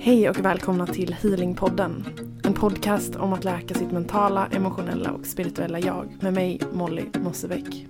Hej och välkomna till Healingpodden. En podcast om att läka sitt mentala, emotionella och spirituella jag med mig, Molly Mosebäck.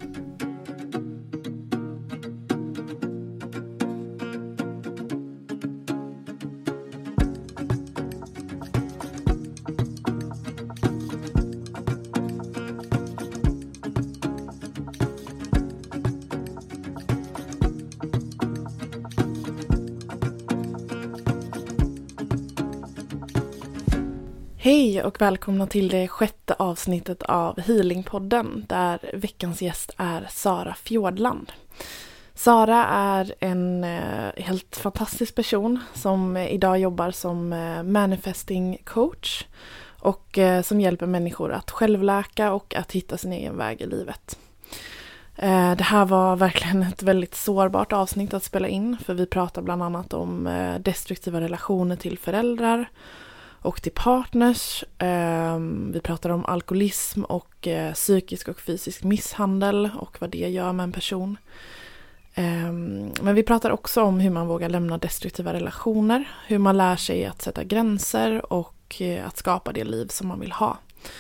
Hej och välkomna till det 6:e avsnittet av Healingpodden där veckans gäst är Sara Fjordland. Sara är en helt fantastisk person som idag jobbar som manifesting coach och som hjälper människor att självläka och att hitta sin egen väg i livet. Det här var verkligen ett väldigt sårbart avsnitt att spela in för vi pratar bland annat om destruktiva relationer till föräldrar och till partners. Vi pratar om alkoholism och psykisk och fysisk misshandel och vad det gör med en person. Men vi pratar också om hur man vågar lämna destruktiva relationer, hur man lär sig att sätta gränser och att skapa det liv som man vill ha.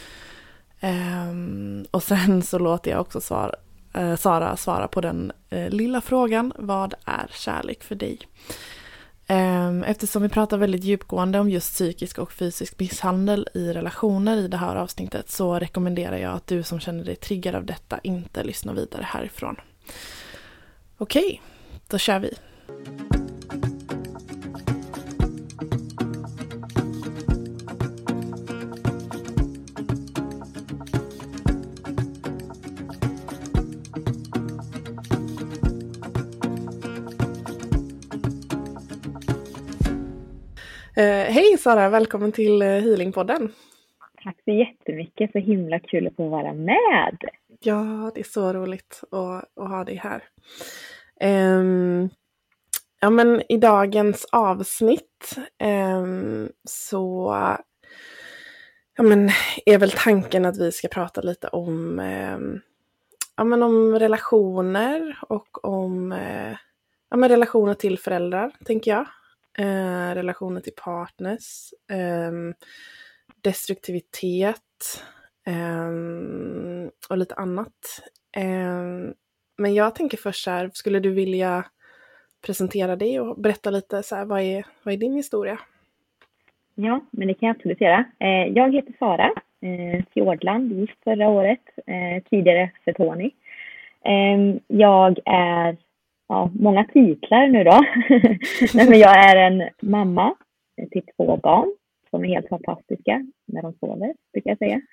Och sen så låter jag också Sara svara på den lilla frågan: vad är kärlek för dig? Eftersom vi pratar väldigt djupgående om just psykisk och fysisk misshandel i relationer i det här avsnittet så rekommenderar jag att du som känner dig triggad av detta inte lyssnar vidare härifrån. Okej, då kör vi. Hej Sara, välkommen till Healingpodden. Tack så jättemycket, så himla kul att få vara med. Ja, det är så roligt att ha dig här. Ja, men i dagens avsnitt så är väl tanken att vi ska prata lite om om relationer och om relationer till föräldrar, tänker jag. Relationer till partners, destruktivitet och lite annat. Men jag tänker först så här, skulle du vilja presentera dig och berätta lite så här, vad är din historia? Ja, men det kan jag absolut göra. Jag heter Sara Fjordland, gift förra året, tidigare för Tony. Jag är många titlar nu då. Nej, men jag är en mamma till 2 barn som är helt fantastiska när de sover, brukar jag säga.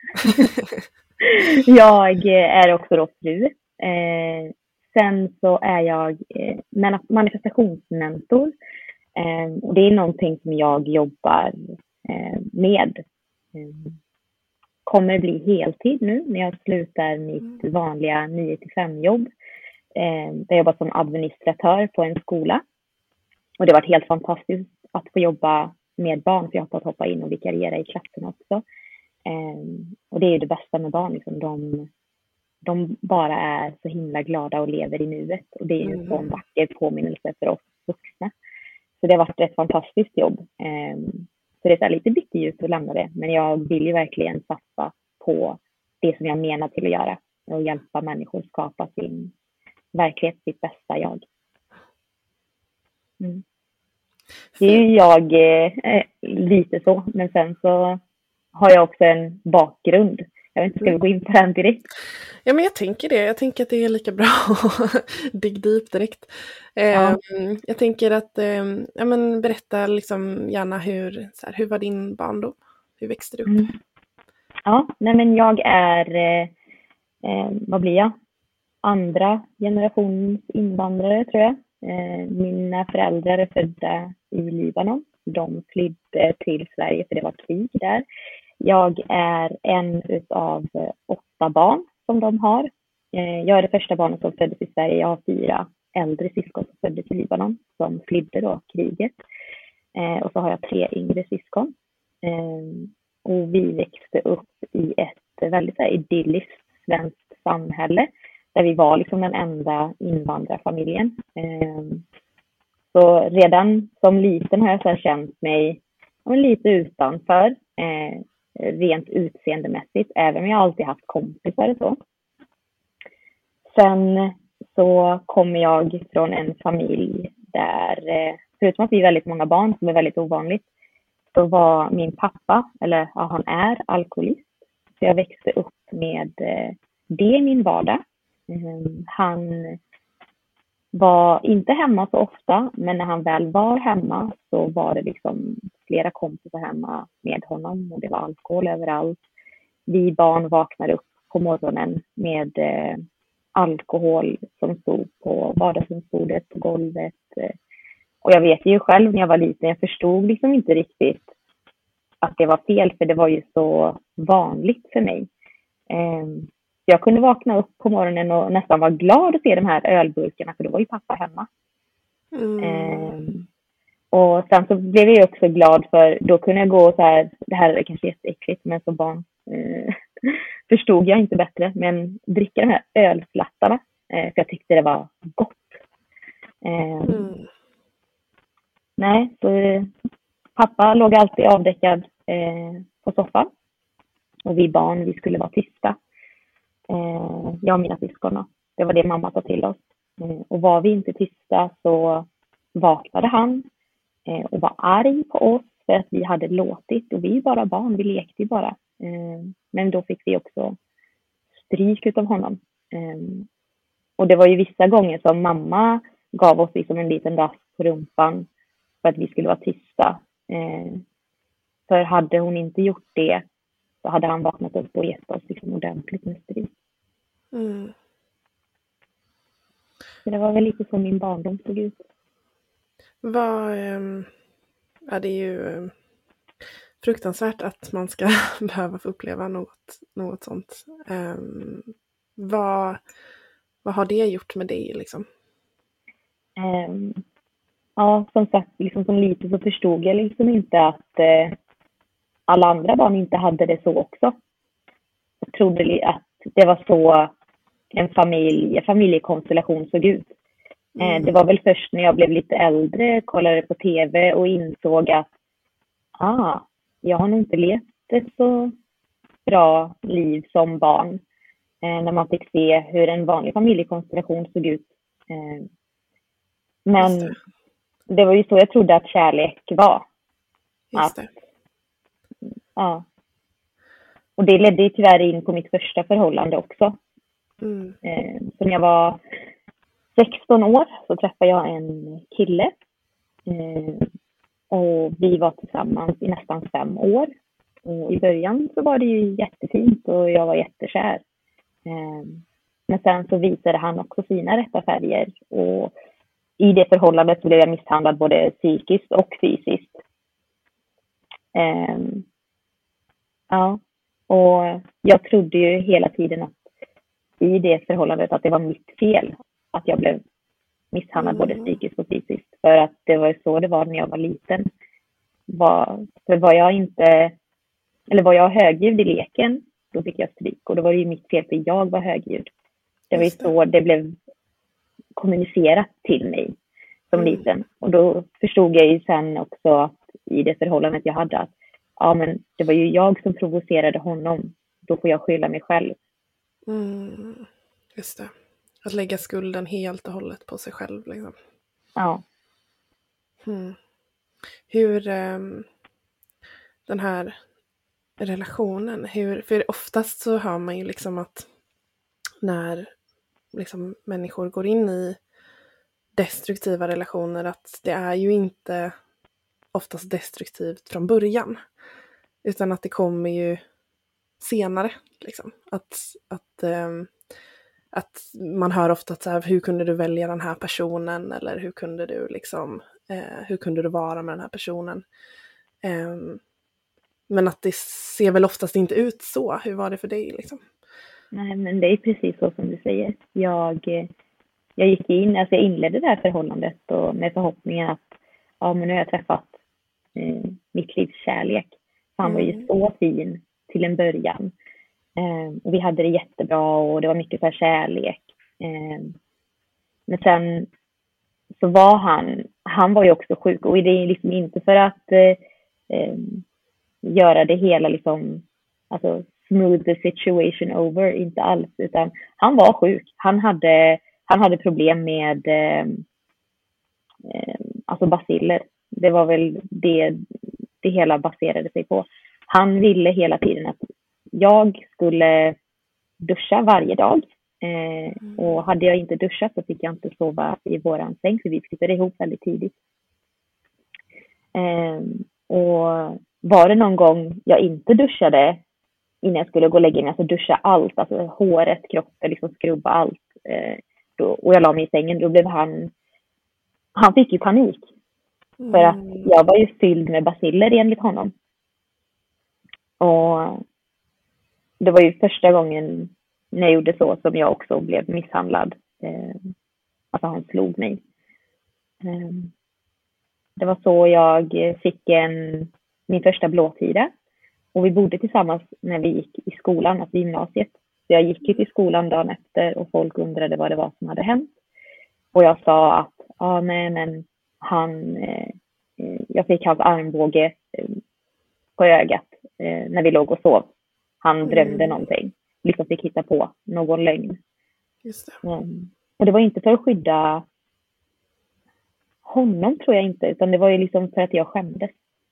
Jag är också då fru. Sen så är jag manifestationsmentor. Och det är någonting som jag jobbar med. Kommer bli heltid nu när jag slutar mitt vanliga 9-5 jobb. Jag jobbar som administratör på en skola. Och det har varit helt fantastiskt att få jobba med barn. För jag har fått hoppa in och vikariera i klassen också. Och det är det bästa med barn. Liksom. De bara är så himla glada och lever i nuet. Och det är en sån vacker påminnelse för oss vuxna. Så det har varit ett fantastiskt jobb. Så det är så lite bitterljus att lämna det. Men jag vill ju verkligen satsa på det som jag menar till att göra. Och hjälpa människor skapa sin verklighet, sitt bästa jag. Det är ju jag lite så. Men sen så har jag också en bakgrund. Jag vet inte, ska vi gå in på den direkt? Ja, men jag tänker det. Jag tänker att det är lika bra att dig deep direkt. Jag tänker att berätta liksom gärna hur var din barndom? Hur växte du upp? Ja, men jag är, vad blir jag? Andra generationens invandrare, tror jag. Mina föräldrar är födda i Libanon. De flydde till Sverige för det var krig där. Jag är en av 8 barn som de har. Jag är det första barnet som föddes i Sverige. Jag har 4 äldre syskon som föddes i Libanon som flydde då kriget. Och så har jag 3 yngre syskon. Och vi växte upp i ett väldigt idylliskt svenskt samhälle. Där vi var liksom den enda invandrarfamiljen. Så redan som liten har jag så här känt mig lite utanför, rent utseendemässigt, även om jag alltid haft kompisar och så. Sen så kommer jag från en familj där, förutom att vi är väldigt många barn, som är väldigt ovanligt, så var min pappa, eller ja, han är alkoholist. Så jag växte upp med det i min vardag. Han var inte hemma så ofta, men när han väl var hemma så var det liksom flera kompisar hemma med honom och det var alkohol överallt. Vi barn vaknade upp på morgonen med alkohol som stod på vardagsrumsbordet, på golvet. Och jag vet ju själv när jag var liten, jag förstod liksom inte riktigt att det var fel, för det var ju så vanligt för mig. Jag kunde vakna upp på morgonen och nästan vara glad att se de här ölburkarna, för då var ju pappa hemma. Och sen så blev jag också glad, för då kunde jag gå så här, det här är kanske jätteäckligt, men som barn förstod jag inte bättre, men dricka de här ölflattarna, för jag tyckte det var gott. Nej, så pappa låg alltid avdäckad på soffan. Och vi barn, vi skulle vara tysta. Jag och mina syskon. Det var det mamma sa till oss. Och var vi inte tysta så vaknade han och var arg på oss för att vi hade låtit. Och vi är bara barn, vi lekte bara. Men då fick vi också stryk utav honom. Och det var ju vissa gånger som mamma gav oss liksom en liten rast på rumpan för att vi skulle vara tysta. För hade hon inte gjort det så hade han vaknat upp och gett oss liksom ordentligt med stryk. Så det var väl lite så min barndom såg ut. Ja, det är ju fruktansvärt att man ska behöva få uppleva något sånt. Vad har det gjort med dig liksom? Ja, som sagt, liksom som lite så förstod jag liksom inte att alla andra barn inte hade det så också. Jag trodde att det var så en familjekonstellation såg ut. Det var väl först när jag blev lite äldre, kollade på tv och insåg att jag har nog inte levt ett så bra liv som barn. När man fick se hur en vanlig familjekonstellation såg ut. Men det var ju så jag trodde att kärlek var. Just det. Ja. Och det ledde ju tyvärr in på mitt första förhållande också. Så när jag var 16 år så träffade jag en kille. Och vi var tillsammans i nästan 5 år. Och i början så var det ju jättefint och jag var jättekär. Men sen så visade han också sina rätta färger. Och i det förhållandet så blev jag misshandlad både psykiskt och fysiskt. Ja, och jag trodde ju hela tiden att i det förhållandet att det var mitt fel att jag blev misshandlad både psykiskt och fysiskt. För att det var så det var när jag var liten. Var jag högljudd i leken, då fick jag stryk. Och då var det ju mitt fel för jag var högljudd. Det var ju så det blev kommunicerat till mig som liten. Och då förstod jag ju sen också att i det förhållandet jag hade att men det var ju jag som provocerade honom. Då får jag skylla mig själv. Just det. Att lägga skulden helt och hållet på sig själv liksom. Ja. Hur den här relationen, för oftast så hör man ju liksom att när liksom människor går in i destruktiva relationer att det är ju inte oftast destruktivt från början. Utan att det kommer ju senare. Liksom. Att man hör ofta att så här, hur kunde du välja den här personen? Eller hur kunde du liksom, hur kunde du vara med den här personen? Men att det ser väl oftast inte ut så. Hur var det för dig liksom? Nej, men det är precis så som du säger. Jag gick in, alltså jag inledde det här förhållandet och med förhoppningen att men nu har jag träffat mitt livs kärlek. Han var ju så fin till en början. Och vi hade det jättebra och det var mycket så här kärlek. Men sen så var han var ju också sjuk, och det är liksom inte för att göra det hela liksom, alltså smooth the situation over, inte alls, utan han var sjuk. Han hade problem med alltså baciller. Det var väl det hela baserade sig på. Han ville hela tiden att jag skulle duscha varje dag. Och hade jag inte duschat så fick jag inte sova i våran säng, för vi flyttade ihop väldigt tidigt. Och var det någon gång jag inte duschade innan jag skulle gå och lägga mig, alltså duscha allt, alltså håret, kroppen, liksom skrubba allt, och jag la mig i sängen, då blev han fick ju panik. För att jag var ju fylld med baciller enligt honom. Och det var ju första gången när jag gjorde så som jag också blev misshandlad. Alltså han slog mig. Det var så jag fick min första blåtira. Och vi bodde tillsammans när vi gick i skolan, alltså gymnasiet. Så jag gick ju till skolan dagen efter och folk undrade vad det var som hade hänt. Och jag sa att jag fick hans armbåge på ögat när vi låg och sov. Han drömde någonting. Liksom fick hitta på någon lögn. Just det. Och det var inte för att skydda honom, tror jag inte. Utan det var ju liksom för att jag skämdes.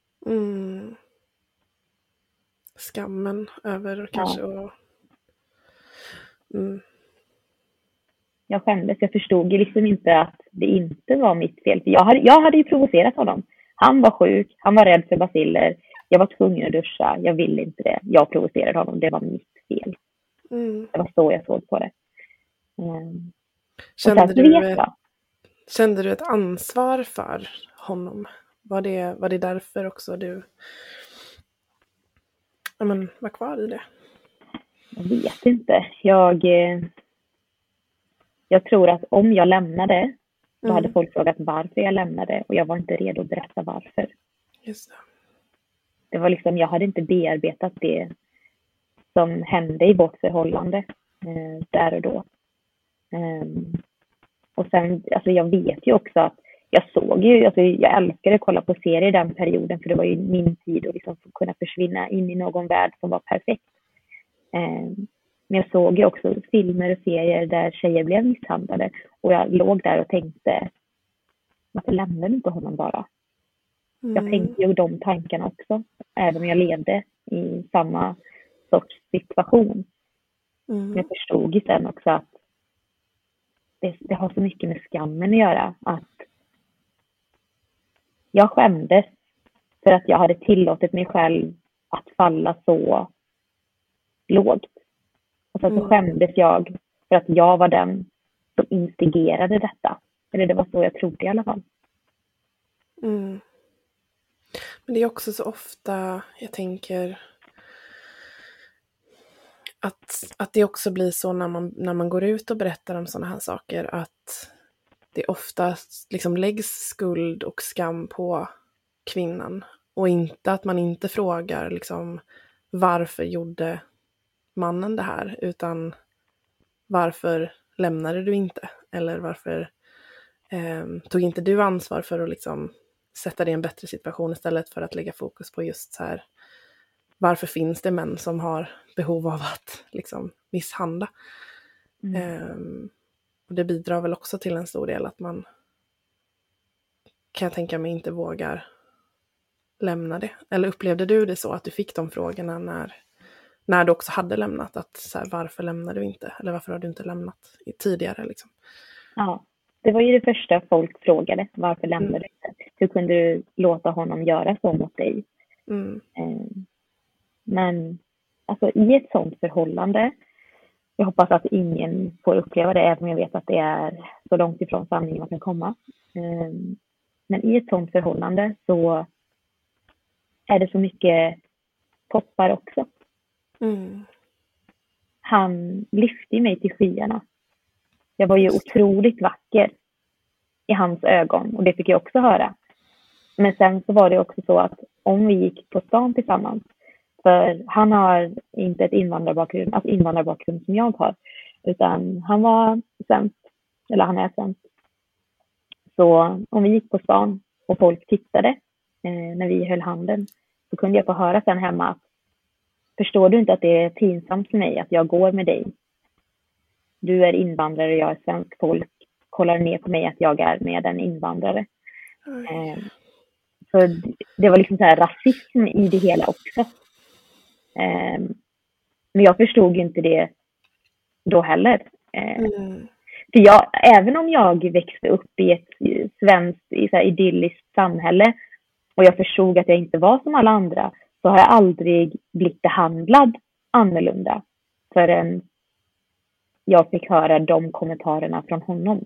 Skammen över kanske. Ja. Jag skämdes. Jag förstod ju liksom inte att det inte var mitt fel. För jag hade ju provocerat honom. Han var sjuk. Han var rädd för baciller. Jag var tvungen att duscha. Jag ville inte det. Jag provocerade honom. Det var mitt fel. Det var så jag såg på det. Kände du ett ansvar för honom? Var det därför också du var kvar i det? Jag vet inte. Jag tror att om jag lämnade, då hade folk frågat varför jag lämnade. Och jag var inte redo att berätta varför. Just det. Det var liksom, jag hade inte bearbetat det som hände i vårt förhållande där och då. Och sen, alltså jag vet ju också att jag älskade att kolla på serier den perioden, för det var ju min tid att liksom kunna försvinna in i någon värld som var perfekt. Men jag såg ju också filmer och serier där tjejer blev misshandlade, och jag låg där och tänkte, varför lämnade du inte honom bara? Jag tänkte ju de tankarna också, även om jag levde i samma sorts situation. Men jag förstod ju sen också att det har så mycket med skammen att göra, att jag skämdes för att jag hade tillåtit mig själv att falla så lågt. Och så skämdes jag för att jag var den som instigerade detta. Eller det var så jag trodde i alla fall. Men det är också så ofta, jag tänker, att det också blir så när man går ut och berättar om sådana här saker, att det ofta liksom läggs skuld och skam på kvinnan. Och inte att man inte frågar liksom, varför gjorde mannen det här, utan varför lämnade du inte? Eller varför tog inte du ansvar för att liksom sätta dig i en bättre situation, istället för att lägga fokus på just så här, varför finns det män som har behov av att liksom misshandla? Och det bidrar väl också till en stor del att man, kan jag tänka mig, inte vågar lämna det. Eller upplevde du det så att du fick de frågorna när du också hade lämnat, att så här, varför lämnar du inte? Eller varför har du inte lämnat tidigare liksom? Ja, det var ju det första folk frågade. Varför lämnade du inte? Hur kunde du låta honom göra så mot dig? Men alltså i ett sånt förhållande, jag hoppas att ingen får uppleva det, även om jag vet att det är så långt ifrån sanningen man kan komma. Men i ett sånt förhållande så är det så mycket toppar också. Han lyfte mig till skyarna. Jag var ju otroligt vacker i hans ögon, och det fick jag också höra. Men sen så var det också så att om vi gick på stan tillsammans, för han har inte ett invandrarbakgrund som jag har, utan han var svensk, eller han är svensk. Så om vi gick på stan och folk tittade när vi höll handen, så kunde jag få höra sen hemma att förstår du inte att det är pinsamt för mig att jag går med dig? Du är invandrare och jag är svensk. Folk kollar ner på mig att jag är med en invandrare. Så det var liksom så här rasism i det hela också. Men jag förstod ju inte det då heller. För även om jag växte upp i ett svenskt så här idylliskt samhälle och jag förstod att jag inte var som alla andra, så har jag aldrig blivit behandlad annorlunda förrän jag fick höra de kommentarerna från honom.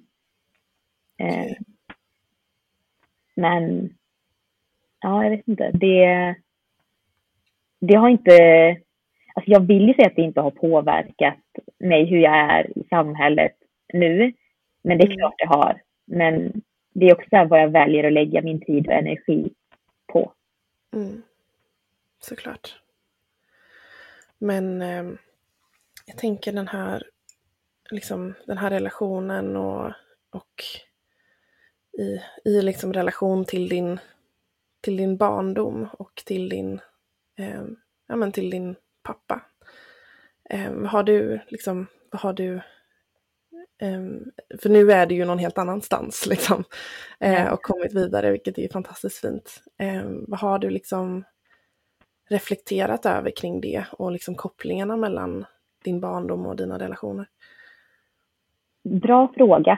Men ja, jag vet inte. Det har inte... Alltså jag vill ju säga att det inte har påverkat mig hur jag är i samhället nu. Men det är klart det har. Men det är också vad jag väljer att lägga min tid och energi på. Såklart. Men jag tänker den här relationen och i liksom relation till din barndom och till din till din pappa. Vad har du för nu är det ju någon helt annanstans liksom, och kommit vidare, vilket är fantastiskt fint. Vad har du liksom reflekterat över kring det och liksom kopplingarna mellan din barndom och dina relationer? Bra fråga.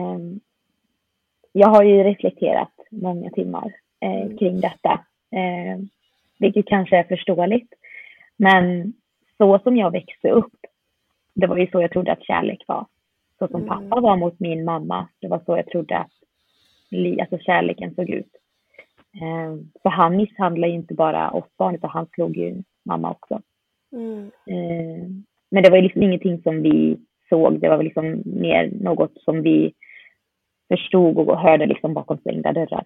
Jag har ju reflekterat många timmar kring detta, vilket kanske är förståeligt. Men så som jag växte upp, det var ju så jag trodde att kärlek var. Så som pappa var mot min mamma, det var så jag trodde att kärleken såg ut. För han misshandlade ju inte bara oss barn, utan han slog ju mamma också. Men det var ju liksom ingenting som vi såg, det var väl liksom mer något som vi förstod och hörde liksom bakom stängda dörrar.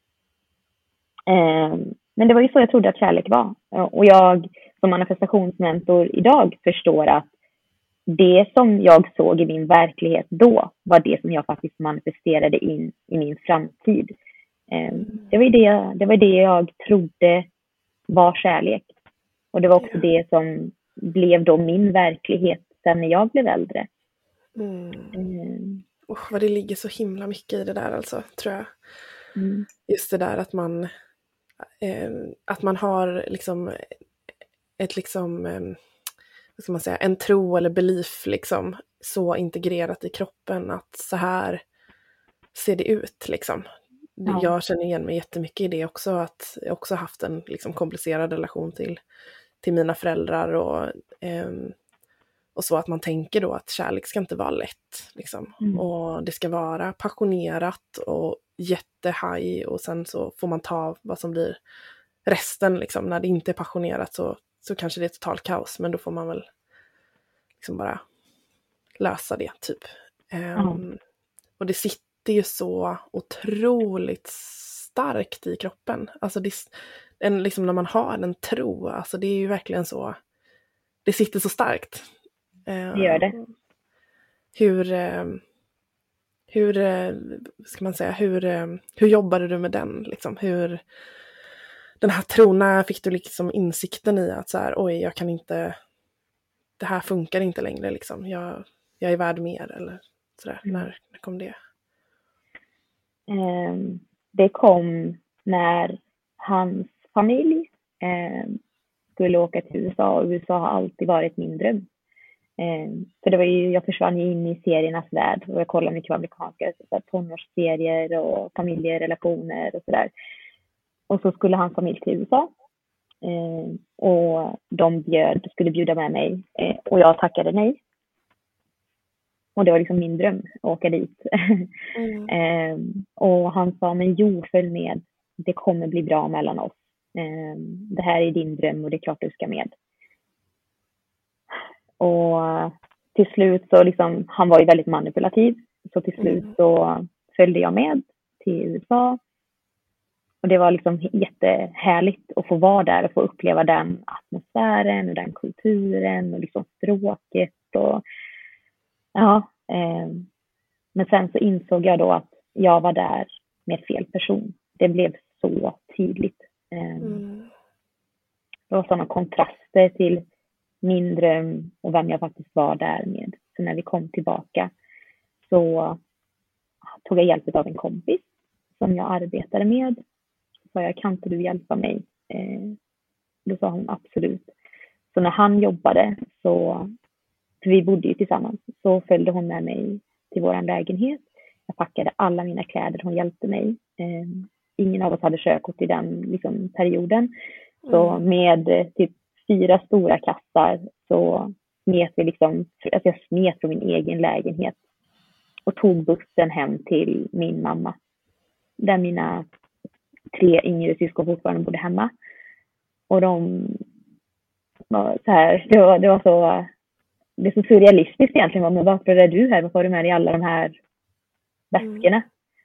Men det var ju så jag trodde att kärlek var. Och jag som manifestationsmentor idag förstår att det som jag såg i min verklighet då var det som jag faktiskt manifesterade in i min framtid. Det var det jag trodde var kärlek. Och det var också det som blev då min verklighet sen när jag blev äldre. Vad det ligger så himla mycket i det där alltså, tror jag. Just det där att man har liksom ett liksom vad ska man säga, en tro eller belief liksom så integrerat i kroppen att så här ser det ut liksom. Jag känner igen mig jättemycket i det också, att jag också haft en liksom komplicerad relation till mina föräldrar och så, att man tänker då att kärlek ska inte vara lätt liksom. Och det ska vara passionerat och jättehaj, och sen så får man ta vad som blir resten liksom. När det inte är passionerat så kanske det är totalt kaos, men då får man väl liksom bara lösa det typ. Och det sitter ju så otroligt starkt i kroppen. Alltså liksom när man har en tro, alltså det är ju verkligen så, det sitter så starkt. Det gör det. Hur ska man säga, hur jobbade du med den liksom? Den här tron, när fick du liksom insikten i att så här, oj, jag kan inte, det här funkar inte längre liksom, jag är värd mer, eller sådär. När kom det? Det kom när hans familj skulle åka till USA, och USA har alltid varit min dröm. För det var ju, jag försvann ju in i seriernas värld, och jag kollade mycket på amerikanska tonårsserier och familjerelationer och sådär. Och så skulle hans familj till USA. Och de skulle bjuda med mig. Och jag tackade nej. Och det var liksom min dröm att åka dit. Och han sa, men jo, följ med. Det kommer bli bra mellan oss. Det här är din dröm och det är klart du ska med. Och till slut så liksom, han var ju väldigt manipulativ. Så till slut så följde jag med till USA. Och det var liksom jättehärligt att få vara där och få uppleva den atmosfären och den kulturen och liksom språket. Och, ja, men sen så insåg jag då att jag var där med fel person. Det blev så tydligt. Det var sådana kontraster till min dröm och vem jag faktiskt var där med. Så när vi kom tillbaka så tog jag hjälp av en kompis som jag arbetade med. Så sa jag, kan inte du hjälpa mig? Då sa hon absolut. Så när han jobbade, för vi bodde ju tillsammans, så följde hon med mig till vår lägenhet. Jag packade alla mina kläder, hon hjälpte mig. Ingen av oss hade körkort i den liksom, perioden. Så med typ 4 stora kassar så smet vi liksom, alltså jag smet från min egen lägenhet och tog bussen hem till min mamma. Där mina 3 yngre syskon fortfarande bodde hemma. Och de var så här, det var så, det är så surrealistiskt egentligen. Men varför är du här? Varför har du med dig alla de här väskorna?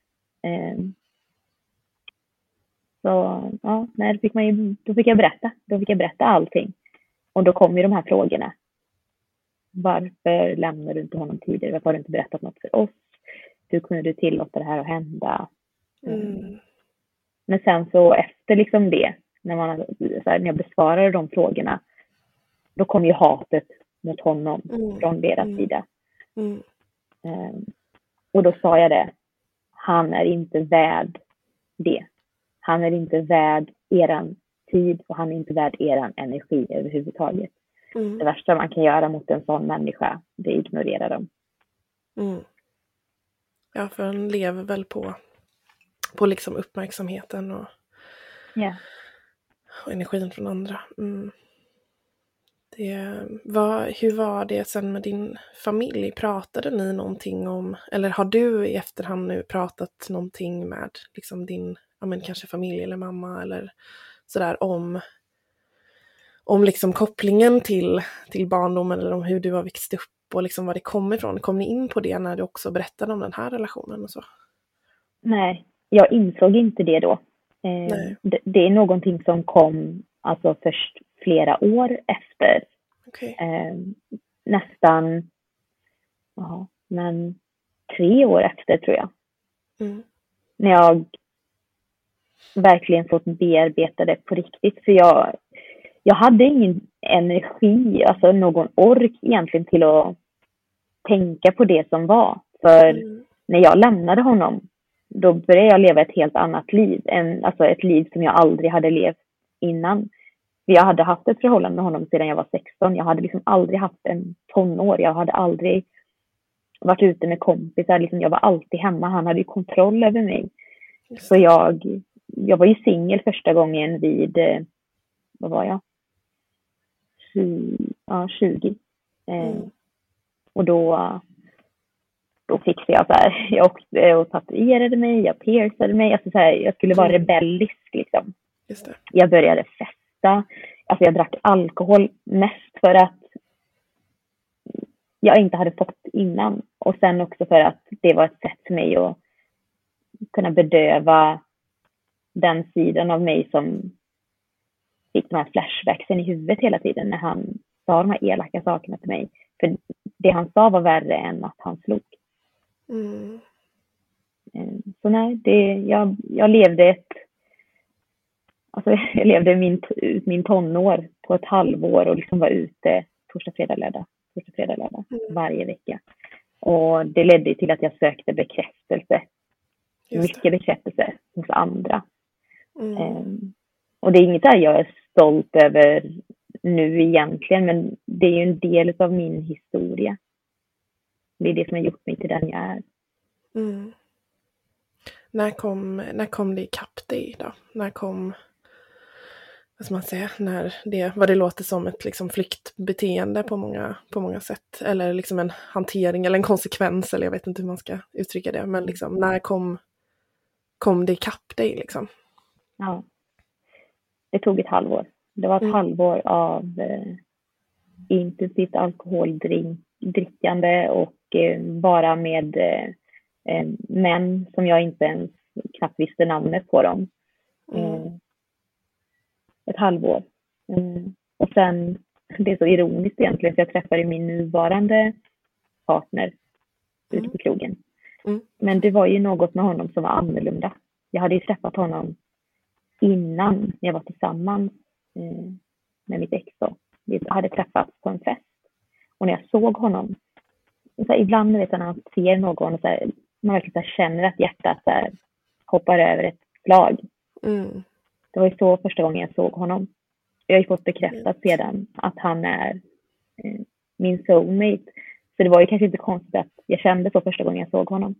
Så ja, då fick jag berätta allting. Och då kom ju de här frågorna. Varför lämnar du inte honom tidigare? Varför har du inte berättat något för oss? Hur kunde du tillåta det här att hända? Men sen så efter liksom det, när jag besvarade de frågorna, då kom ju hatet mot honom från deras sida. Och då sa jag det. Han är inte värd det. Han är inte värd eran tid och han är inte värd eran energi överhuvudtaget. Det värsta man kan göra mot en sån människa, det är att ignorera dem. Ja, för han lever väl på liksom uppmärksamheten och energin från andra. Hur var det sen med din familj? Pratade ni någonting om, eller har du i efterhand nu pratat någonting med liksom din, kanske familj eller mamma eller sådär om liksom kopplingen till barndomen eller om hur du har växt upp och liksom var det kommer ifrån? Kom ni in på det när du också berättade om den här relationen och så? Nej, jag insåg inte det då. Det är någonting som kom alltså först flera år efter. Okay. Nästan 3 år efter tror jag. När jag verkligen fått bearbeta det på riktigt. För jag hade ingen energi, alltså någon ork egentligen till att tänka på det som var. För när jag lämnade honom, då började jag leva ett helt annat liv. Alltså ett liv som jag aldrig hade levt innan. Jag hade haft ett förhållande med honom sedan jag var 16. Jag hade liksom aldrig haft en tonår. Jag hade aldrig varit ute med kompisar. Liksom jag var alltid hemma. Han hade ju kontroll över mig. Så jag var ju singel första gången vid, vad var jag? 20. Och då fixade jag så här. Jag åkte och tatuerade mig. Jag piercade mig. Alltså så här, jag skulle vara rebellisk liksom. Just det. Jag började festa. Alltså jag drack alkohol mest för att jag inte hade fått innan. Och sen också för att det var ett sätt för mig att kunna bedöva den sidan av mig som fick de här flashbacksen i huvudet hela tiden när han sa de här elaka sakerna till mig. För det han sa var värre än att han slog. Så nej, jag levde jag levde min tonår på ett halvår och liksom var ute torsdag, fredag, lördag varje vecka. Och det ledde till att jag sökte bekräftelse. Mycket bekräftelse hos andra. Och det är inget där jag är stolt över nu egentligen, men det är ju en del av min historia. Det är det som har gjort mig till den jag är. När kom det ikapp dig då? När kom, vad ska man säga, vad det låter som ett liksom flyktbeteende på många sätt, eller liksom en hantering eller en konsekvens, eller jag vet inte hur man ska uttrycka det, men liksom när kom det ikapp dig liksom? Ja, det tog ett halvår. Det var ett halvår av intensivt alkoholdrickande och bara med män som jag inte ens knappt visste namnet på dem. Ett halvår. Och sen, det är så ironiskt egentligen, för jag träffade min nuvarande partner ute på krogen. Men det var ju något med honom som var annorlunda. Jag hade ju träffat honom innan jag var tillsammans med mitt ex då. Vi hade träffats på en fest. Och när jag såg honom, så här, ibland när man ser någon och så här, man verkligen så här, känner att hjärtat så här, hoppar över ett slag. Det var ju så första gången jag såg honom. Jag har ju fått bekräftat sedan att han är min soulmate. Så det var ju kanske inte konstigt att jag kände så första gången jag såg honom.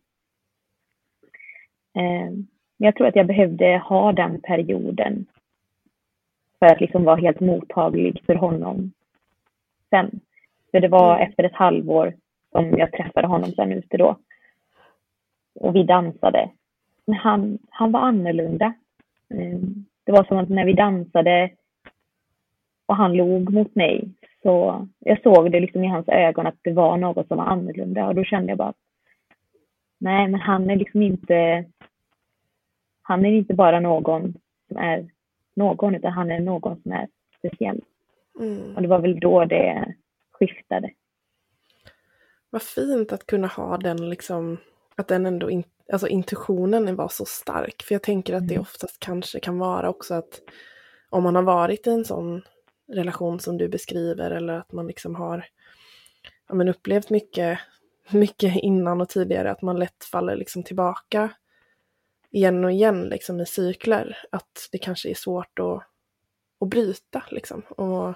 Men jag tror att jag behövde ha den perioden för att liksom vara helt mottaglig för honom sen. För det var efter ett halvår som jag träffade honom sen ute då. Och vi dansade. Men han var annorlunda. Det var som att när vi dansade och han log mot mig, så jag såg det liksom i hans ögon att det var något som var annorlunda. Och då kände jag bara, nej, men han är liksom inte, han är inte bara någon som är någon, utan han är någon som är speciell. Och det var väl då det skiftade. Vad fint att kunna ha den liksom, att den ändå alltså intuitionen var så stark. För jag tänker att det oftast kanske kan vara också att om man har varit i en sån relation som du beskriver, eller att man liksom har upplevt mycket innan och tidigare, att man lätt faller liksom tillbaka igen och igen liksom i cykler, att det kanske är svårt att bryta liksom. Och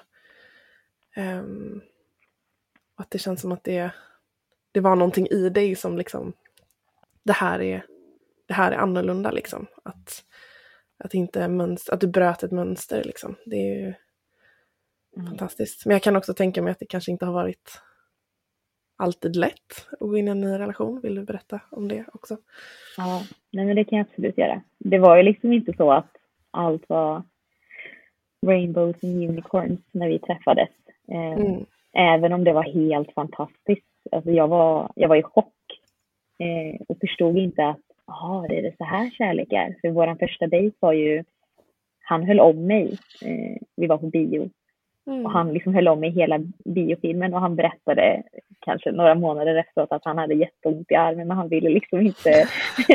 att det känns som att det var någonting i dig som liksom, det här är annorlunda liksom, att inte att du bröt ett mönster liksom. Det är ju fantastiskt. Men jag kan också tänka mig att det kanske inte har varit alltid lätt att gå in i en ny relation. Vill du berätta om det också? Ja, nej, men det kan jag absolut göra. Det var ju liksom inte så att allt var rainbows and unicorns när vi träffades. Även om det var helt fantastiskt. Alltså jag var i chock och förstod inte att det är det så här kärlek är. För vår första dejt var ju, han höll om mig. Vi var på bio. Och han liksom höll om mig hela biofilmen, och han berättade kanske några månader efteråt att han hade jätteont i armen, men han ville liksom inte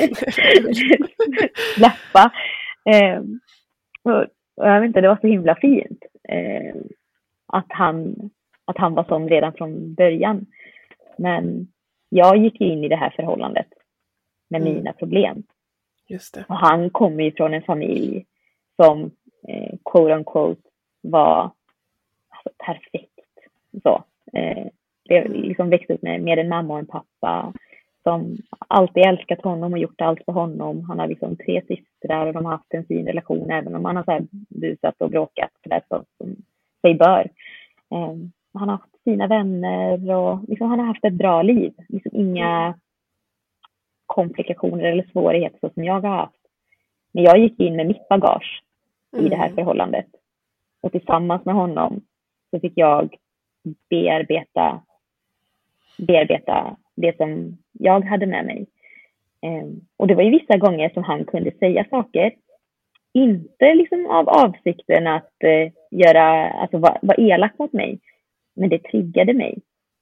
släppa. Och jag vet inte, det var så himla fint att han var sån redan från början. Men jag gick in i det här förhållandet med mina problem. Just det. Och han kommer ju från en familj som quote unquote var perfekt. Så. Det liksom växte upp med en mamma och en pappa som alltid älskat honom och gjort allt för honom. Han har liksom 3 systrar och de har haft en fin relation, även om han har så här busat och bråkat för det som sig bör. Han har haft sina vänner och liksom han har haft ett bra liv. Liksom inga komplikationer eller svårigheter så som jag har haft. Men jag gick in med mitt bagage i det här förhållandet. Och tillsammans med honom så fick jag bearbeta det som jag hade med mig. Och det var ju vissa gånger som han kunde säga saker. Inte liksom av avsikten att vara elak mot mig. Men det triggade mig.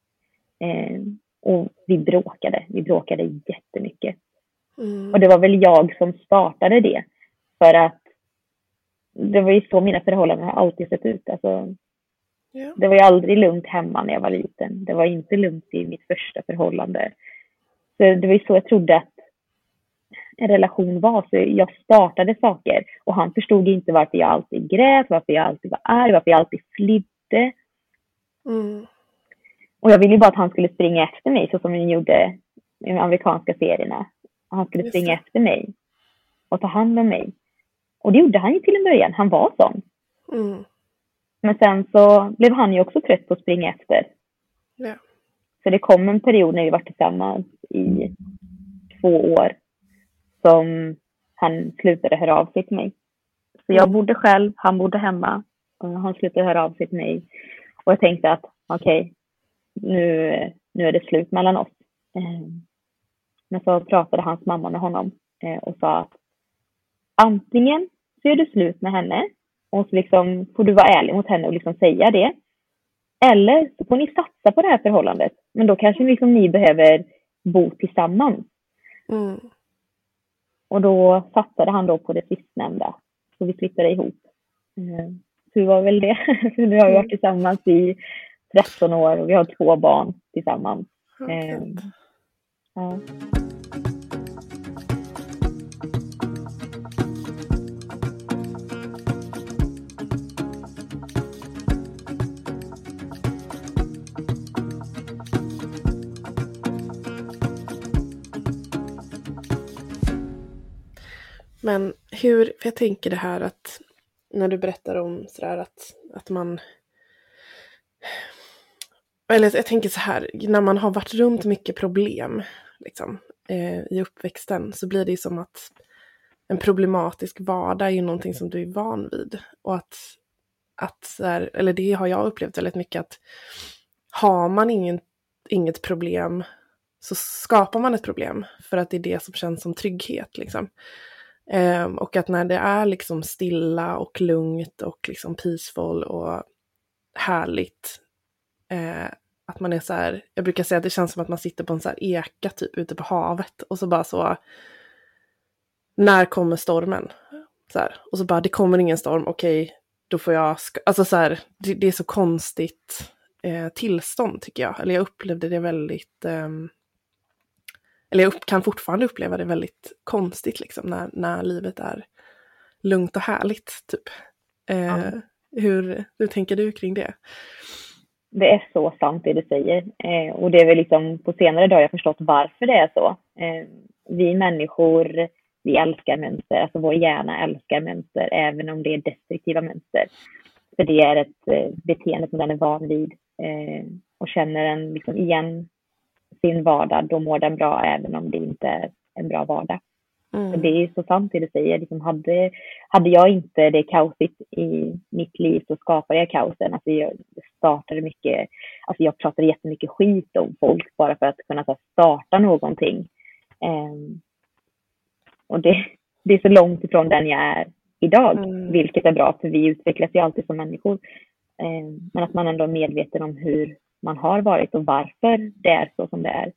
Och vi bråkade jättemycket. Och det var väl jag som startade det. För att det var ju så mina förhållanden har alltid sett ut. Alltså, det var ju aldrig lugnt hemma när jag var liten. Det var inte lugnt i mitt första förhållande. Så det var ju så jag trodde att en relation var. Så jag startade saker. Och han förstod inte varför jag alltid grät. Varför jag alltid var arg. Varför jag alltid flydde. Och jag ville ju bara att han skulle springa efter mig. Så som han gjorde i de amerikanska serierna. Han skulle springa efter mig. Och ta hand om mig. Och det gjorde han ju till en början. Han var sån. Men sen så blev han ju också trött på att springa efter. Ja. Så det kom en period när vi var tillsammans i 2 år. Som han slutade höra av sig till mig. Så jag bodde själv, han bodde hemma. Och han slutade höra av sig till mig. Och jag tänkte att okej, nu är det slut mellan oss. Men så pratade hans mamma med honom. Och sa att antingen så är du slut med henne. Och så liksom får du vara ärlig mot henne och liksom säga det. Eller så får ni satsa på det här förhållandet. Men då kanske liksom ni behöver bo tillsammans. Mm. Och då satsade han då på det sistnämnda. Så vi flyttade ihop. Hur var väl det? För nu har vi varit tillsammans i 13 år och vi har 2 barn tillsammans. Ja. Men hur, för jag tänker det här att när du berättar om sådär att man, eller jag tänker så här, när man har varit runt mycket problem liksom, i uppväxten, så blir det ju som att en problematisk vardag är ju någonting som du är van vid. Och att så här, eller det har jag upplevt väldigt mycket, att har man inget problem så skapar man ett problem, för att det är det som känns som trygghet liksom. Och att när det är liksom stilla och lugnt och liksom peaceful och härligt, att man är så här, jag brukar säga att det känns som att man sitter på en så här eka typ ute på havet, och så bara så, när kommer stormen? Så här, och så bara, det kommer ingen storm, okej, då får jag, alltså så här, det är så konstigt tillstånd tycker jag, eller jag upplevde det väldigt, eller jag kan fortfarande uppleva det väldigt konstigt liksom, när livet är lugnt och härligt typ. Hur tänker du kring det? Det är så sant det du säger. Och det är väl liksom på senare dag jag förstått varför det är så. Vi människor, vi älskar mönster. Alltså vår hjärna älskar mönster, även om det är destruktiva mönster. För det är ett beteende som den är van vid. Och känner den liksom igen sin vardag, då mår den bra även om det inte är en bra vardag. Så det är så sant det du säger. Liksom hade jag inte det kaosigt i mitt liv, så skapade jag kaosen. Alltså jag pratade jättemycket skit om folk bara för att kunna starta någonting. Och det är så långt ifrån den jag är idag, vilket är bra, för vi utvecklas ju alltid som människor. Men att man ändå är medveten om hur man har varit och varför det är så som det är.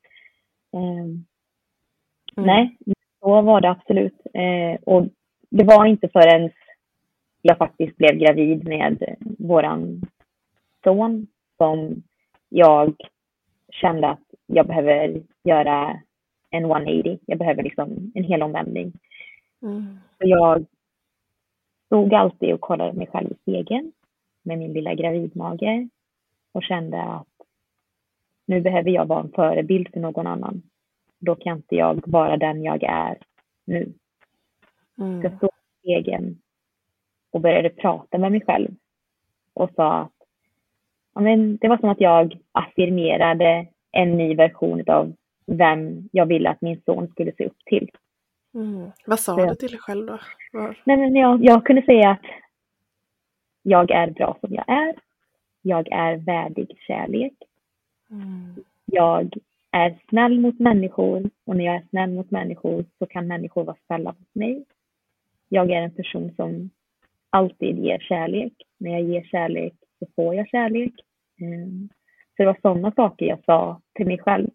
Nej, så var det absolut. Och det var inte förrän jag faktiskt blev gravid med våran son som jag kände att jag behöver göra en 180. Jag behöver liksom en hel omvändning. Så jag stod alltid och kollade mig själv i spegeln med min lilla gravidmage och kände att nu behöver jag vara en förebild för någon annan. Då kan inte jag vara den jag är nu. Så jag stod i spegeln och började prata med mig själv och sa att det var som att jag affirmerade en ny version av vem jag ville att min son skulle se upp till. Vad sa du till dig själv då? Nej, men jag kunde säga att jag är bra som jag är. Jag är värdig kärlek. Jag är snäll mot människor, och när jag är snäll mot människor så kan människor vara snälla mot mig. Jag är en person som alltid ger kärlek. När jag ger kärlek så får jag kärlek. Så det var sådana saker jag sa till mig själv.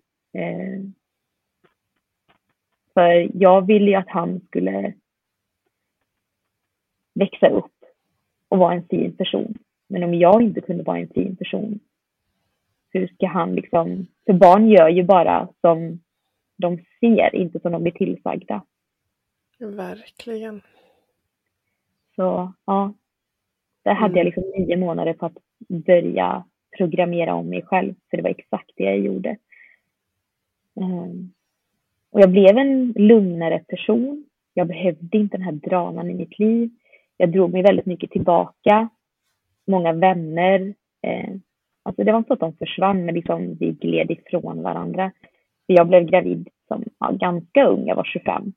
För jag ville ju att han skulle växa upp och vara en fin person. Men om jag inte kunde vara en fin person, hur ska han liksom... För barn gör ju bara som de ser, inte som de blir tillsagda. Verkligen. Så ja, där hade jag liksom 9 månader på att börja programmera om mig själv. För det var exakt det jag gjorde. Och jag blev en lugnare person. Jag behövde inte den här draman i mitt liv. Jag drog mig väldigt mycket tillbaka. Många vänner. Alltså det var inte så att de försvann, men liksom vi gled ifrån varandra. För jag blev gravid som ganska ung. Jag var 25.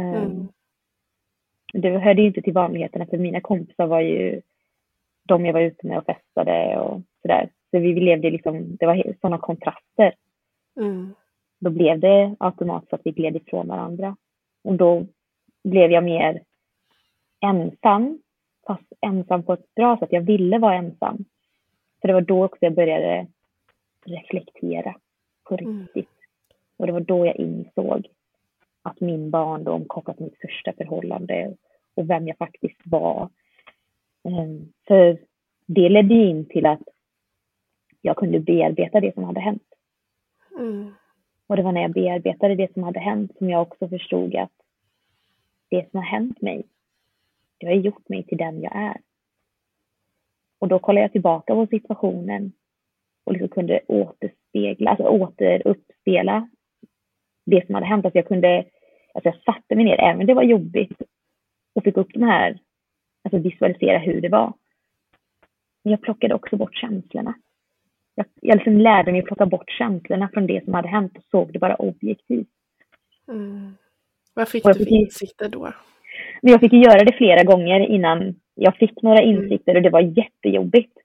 Det hörde ju inte till vanligheterna, för mina kompisar var ju de jag var ute med och festade och sådär. Så vi levde liksom, det var sådana kontraster. Då blev det automatiskt att vi gled ifrån varandra. Och då blev jag mer ensam, fast ensam på ett bra sätt. Jag ville vara ensam. För det var då också jag började reflektera på riktigt. Och det var då jag insåg att min barndom kopplat till mitt första förhållande och vem jag faktiskt var. För det ledde in till att jag kunde bearbeta det som hade hänt. Och det var när jag bearbetade det som hade hänt som jag också förstod att det som har hänt mig, det har gjort mig till den jag är. Och då kollade jag tillbaka på situationen och liksom kunde återuppspela det som hade hänt. Att jag satte mig ner, även om det var jobbigt, och fick upp de här, alltså visualisera hur det var. Men jag plockade också bort känslorna. Jag liksom lärde mig att plocka bort känslorna från det som hade hänt och såg det bara objektivt. Vad fick du för insikter då? Men jag fick göra det flera gånger innan jag fick några insikter och det var jättejobbigt.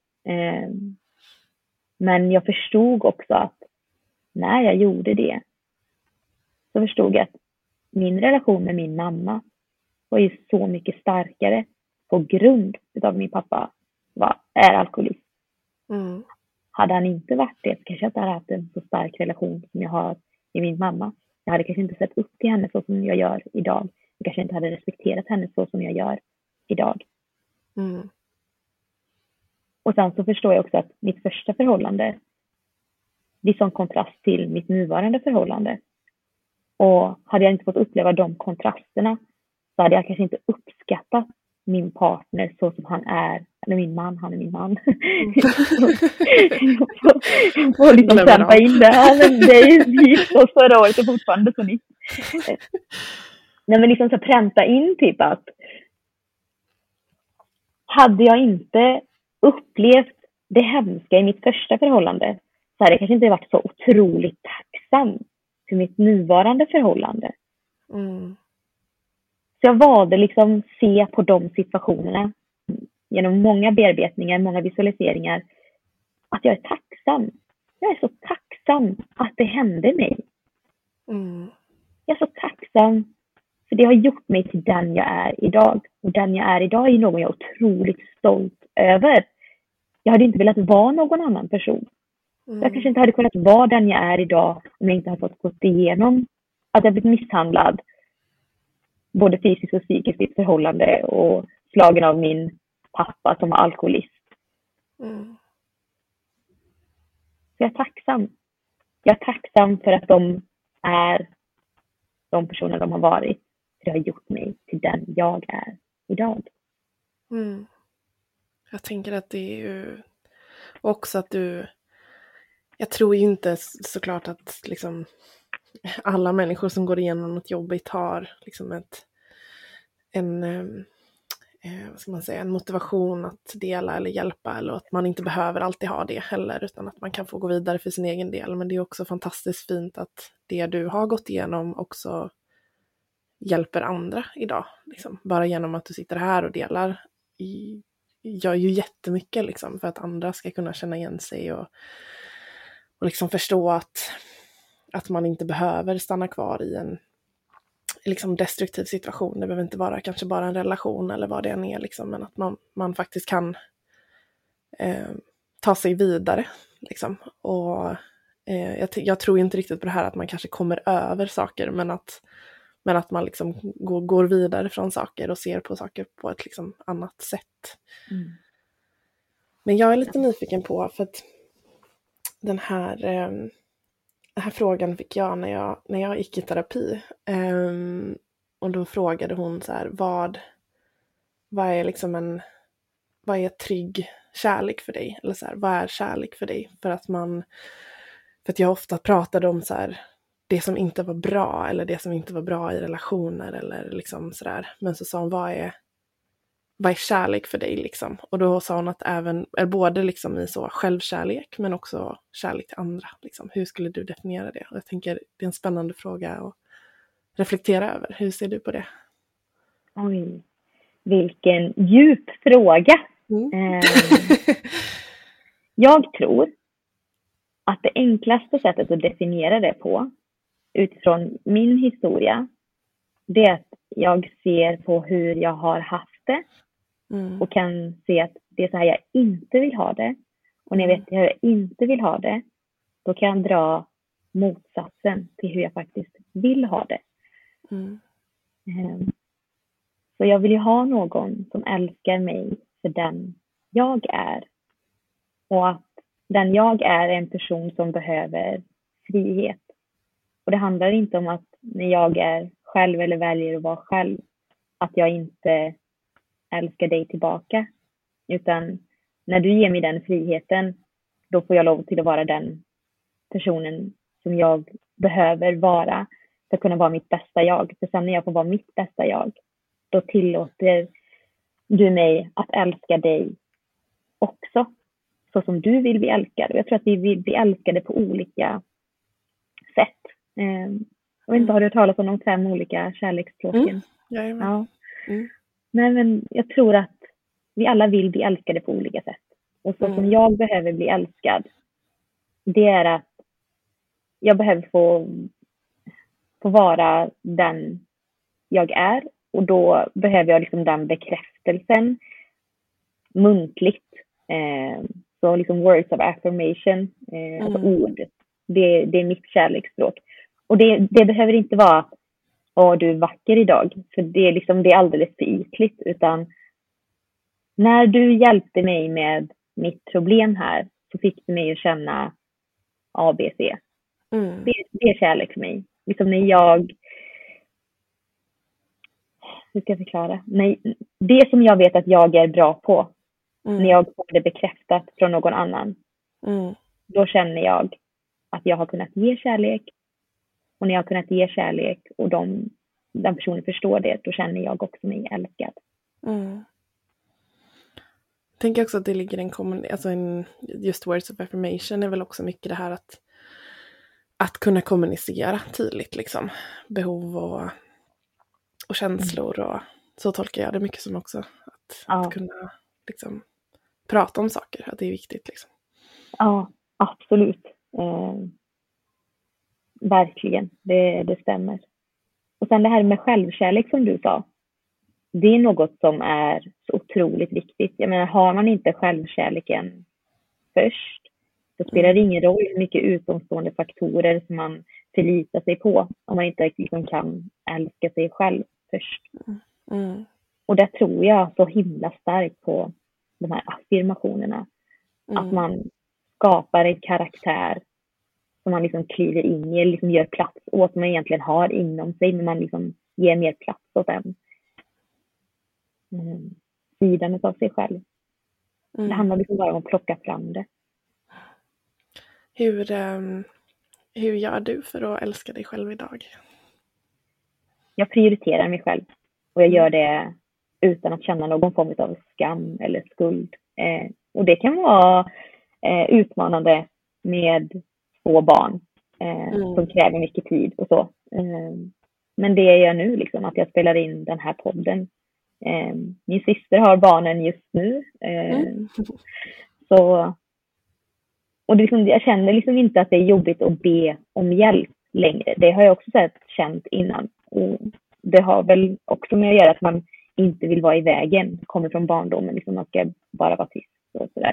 Men jag förstod också att när jag gjorde det så förstod jag att min relation med min mamma var ju så mycket starkare på grund av min pappa är alkoholist. Hade han inte varit det så kanske jag inte hade haft en så stark relation som jag har med min mamma. Jag hade kanske inte sett upp till henne så som jag gör idag. Jag kanske inte hade respekterat henne så som jag gör idag. Och sen så förstår jag också att mitt första förhållande, det är som kontrast till mitt nuvarande förhållande. Och hade jag inte fått uppleva de kontrasterna så hade jag kanske inte uppskattat min partner så som han är. Eller min man, han är min man. Jag får liksom kämpa in det. Ja, men det är ju förra året och fortfarande så nytt. Nej, men liksom så pränta in typ att hade jag inte upplevt det hemska i mitt första förhållande så hade jag kanske inte varit så otroligt tacksam för mitt nuvarande förhållande. Så jag valde liksom se på de situationerna genom många bearbetningar, många visualiseringar, att jag är tacksam. Jag är så tacksam att det hände mig. Jag är så tacksam för det har gjort mig till den jag är idag. Och den jag är idag är någon jag är otroligt stolt över. Jag hade inte velat vara någon annan person. Jag kanske inte hade kunnat vara den jag är idag om jag inte hade fått gå igenom att jag blivit misshandlad. Både fysiskt och psykiskt i ett förhållande och slagen av min pappa som var alkoholist. Så jag är tacksam. Jag är tacksam för att de är de personer de har varit. Det har gjort mig till den jag är idag. Jag tänker att det är ju också att jag tror ju inte såklart att liksom alla människor som går igenom något jobbigt har liksom vad ska man säga, en motivation att dela eller hjälpa, eller att man inte behöver alltid ha det heller, utan att man kan få gå vidare för sin egen del. Men det är också fantastiskt fint att det du har gått igenom också hjälper andra idag. Liksom. Bara genom att du sitter här och delar gör ju jättemycket liksom, för att andra ska kunna känna igen sig och liksom förstå att man inte behöver stanna kvar i en liksom destruktiv situation. Det behöver inte vara kanske bara en relation eller vad det än är liksom, men att man faktiskt kan ta sig vidare liksom. Och jag tror inte riktigt på det här att man kanske kommer över saker, men att man liksom går vidare från saker och ser på saker på ett liksom annat sätt. Men jag är lite nyfiken på, för att den här frågan fick jag när jag gick i terapi. Och då frågade hon så här, vad är liksom vad är trygg kärlek för dig? Eller så här, vad är kärlek för dig? För att jag ofta pratade om så här, det som inte var bra, eller det som inte var bra i relationer, eller liksom sådär. Men så sa hon, vad är kärlek för dig liksom? Och då sa hon att både liksom i så självkärlek, men också kärlek till andra. Liksom. Hur skulle du definiera det? Och jag tänker, det är en spännande fråga att reflektera över. Hur ser du på det? Oj, vilken djup fråga. Jag tror att det enklaste sättet att definiera det på, utifrån min historia, det är att jag ser på hur jag har haft det. Och kan se att det är så här jag inte vill ha det. Och när jag vet hur jag inte vill ha det, då kan jag dra motsatsen till hur jag faktiskt vill ha det. Mm. Så jag vill ju ha någon som älskar mig för den jag är. Och att den jag är en person som behöver frihet. Och det handlar inte om att när jag är själv eller väljer att vara själv, att jag inte älskar dig tillbaka. Utan när du ger mig den friheten, då får jag lov till att vara den personen som jag behöver vara för att kunna vara mitt bästa jag. För sen när jag får vara mitt bästa jag, då tillåter du mig att älska dig också. Så som du vill bli älskad. Och jag tror att vi vill bli älskade på olika sätt. Jag vet inte, har du hört talas om de 5 olika kärleksspråken? Ja. Nej, men jag tror att vi alla vill bli älskade på olika sätt. Och så som jag behöver bli älskad, det är att jag behöver få vara den jag är. Och då behöver jag liksom den bekräftelsen muntligt. Så liksom words of affirmation, alltså ord. Det är mitt kärleksspråk. Och det behöver inte vara du är vacker idag. För det är alldeles för ytligt. Utan när du hjälpte mig med mitt problem här, så fick du mig att känna A, B, C. Det är kärlek för mig. Liksom när jag... Hur ska jag förklara? Det som jag vet att jag är bra på, när jag får det bekräftat från någon annan, då känner jag att jag har kunnat ge kärlek. Och när jag har kunnat ge kärlek och den personen förstår det, då känner jag också mig älskad. Jag tänker också att det ligger just words of affirmation är väl också mycket det här att kunna kommunicera tydligt liksom. Behov och känslor och så tolkar jag det mycket som också. Att kunna liksom prata om saker, att det är viktigt liksom. Ja, absolut. Verkligen, det stämmer. Och sen det här med självkärlek som du sa. Det är något som är så otroligt viktigt. Jag menar, har man inte självkärleken först, så spelar det ingen roll hur mycket utomstående faktorer som man förlitar sig på. Om man inte liksom kan älska sig själv först. Och där tror jag så himla starkt på de här affirmationerna. Att man skapar en karaktär som man liksom kliver in i, eller liksom gör plats åt, som man egentligen har inom sig, men man liksom ger mer plats åt den sidan av sig själv. Det handlar liksom bara om att plocka fram det. Hur gör du för att älska dig själv idag? Jag prioriterar mig själv. Och jag gör det utan att känna någon form av skam eller skuld. Och det kan vara utmanande med 2 barn som kräver mycket tid och så. Men det jag gör nu, liksom, att jag spelar in den här podden. Min syster har barnen just nu. Så, och det liksom, jag känner liksom inte att det är jobbigt att be om hjälp längre. Det har jag också känt innan. Och det har väl också med att göra att man inte vill vara i vägen. Kommer från barndomen. Liksom, man ska bara vara tyst och sådär.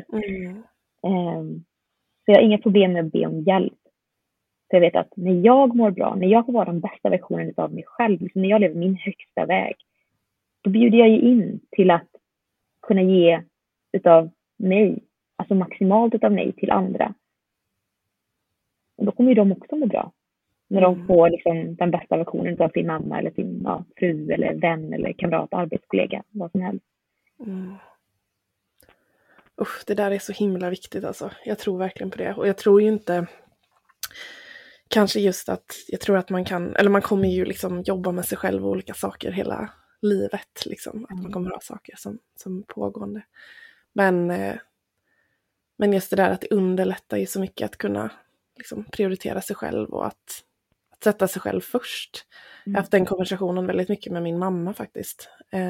Så jag har inga problem med att be om hjälp. För jag vet att när jag mår bra, när jag får vara den bästa versionen av mig själv, liksom när jag lever min högsta väg, då bjuder jag ju in till att kunna ge utav mig, alltså maximalt utav mig till andra. Och då kommer ju de också må bra. När de får liksom den bästa versionen av sin mamma eller sin fru eller vän eller kamrat, arbetskollega, vad som helst. Det där är så himla viktigt alltså. Jag tror verkligen på det. Och jag tror ju inte kanske just att jag tror att man kan, eller man kommer ju liksom jobba med sig själv och olika saker hela livet liksom. Att man kommer ha saker som pågående. Men just det där att det underlättar ju så mycket att kunna liksom prioritera sig själv och att sätta sig själv först. Jag har haft den konversationen väldigt mycket med min mamma faktiskt.